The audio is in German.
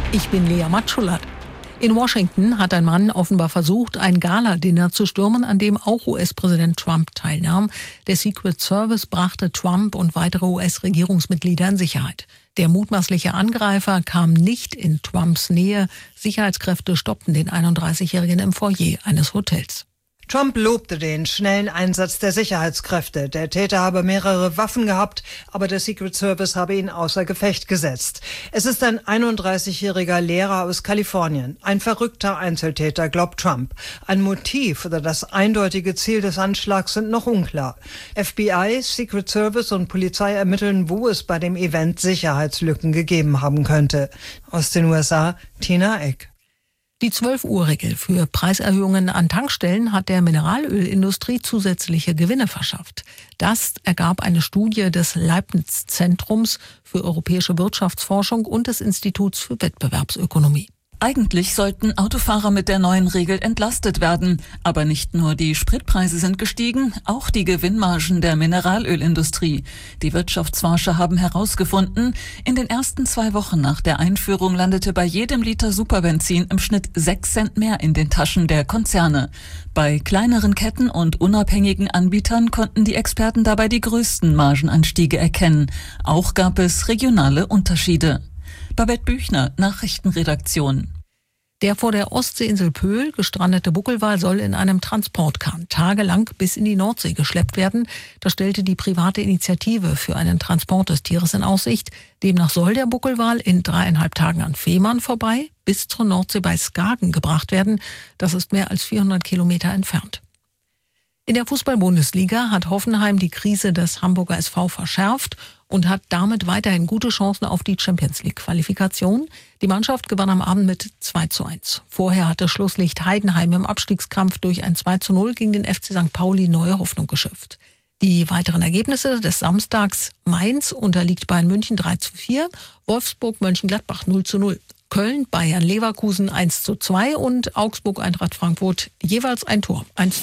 Ich bin Lea Matschullat. In Washington hat ein Mann offenbar versucht, ein Gala-Dinner zu stürmen, an dem auch US-Präsident Trump teilnahm. Der Secret Service brachte Trump und weitere US-Regierungsmitglieder in Sicherheit. Der mutmaßliche Angreifer kam nicht in Trumps Nähe. Sicherheitskräfte stoppten den 31-Jährigen im Foyer eines Hotels. Trump lobte den schnellen Einsatz der Sicherheitskräfte. Der Täter habe mehrere Waffen gehabt, aber der Secret Service habe ihn außer Gefecht gesetzt. Es ist ein 31-jähriger Lehrer aus Kalifornien. Ein verrückter Einzeltäter, glaubt Trump. Ein Motiv oder das eindeutige Ziel des Anschlags sind noch unklar. FBI, Secret Service und Polizei ermitteln, wo es bei dem Event Sicherheitslücken gegeben haben könnte. Aus den USA, Tina Eck. Die 12-Uhr-Regel für Preiserhöhungen an Tankstellen hat der Mineralölindustrie zusätzliche Gewinne verschafft. Das ergab eine Studie des Leibniz-Zentrums für europäische Wirtschaftsforschung und des Instituts für Wettbewerbsökonomie. Eigentlich sollten Autofahrer mit der neuen Regel entlastet werden. Aber nicht nur die Spritpreise sind gestiegen, auch die Gewinnmargen der Mineralölindustrie. Die Wirtschaftsforscher haben herausgefunden, in den ersten 2 Wochen nach der Einführung landete bei jedem Liter Superbenzin im Schnitt 6 Cent mehr in den Taschen der Konzerne. Bei kleineren Ketten und unabhängigen Anbietern konnten die Experten dabei die größten Margenanstiege erkennen. Auch gab es regionale Unterschiede. Babette Büchner, Nachrichtenredaktion. Der vor der Ostseeinsel Pöhl gestrandete Buckelwal soll in einem Transportkahn tagelang bis in die Nordsee geschleppt werden. Das stellte die private Initiative für einen Transport des Tieres in Aussicht. Demnach soll der Buckelwal in 3,5 Tagen an Fehmarn vorbei bis zur Nordsee bei Skagen gebracht werden. Das ist mehr als 400 Kilometer entfernt. In der Fußball-Bundesliga hat Hoffenheim die Krise des Hamburger SV verschärft und hat damit weiterhin gute Chancen auf die Champions-League-Qualifikation. Die Mannschaft gewann am Abend mit 2:1. Vorher hatte Schlusslicht Heidenheim im Abstiegskampf durch ein 2:0 gegen den FC St. Pauli neue Hoffnung geschöpft. Die weiteren Ergebnisse des Samstags: Mainz unterliegt Bayern München 3:4, Wolfsburg Mönchengladbach 0:0. Köln Bayern Leverkusen 1:2 und Augsburg Eintracht Frankfurt jeweils ein Tor 1:0.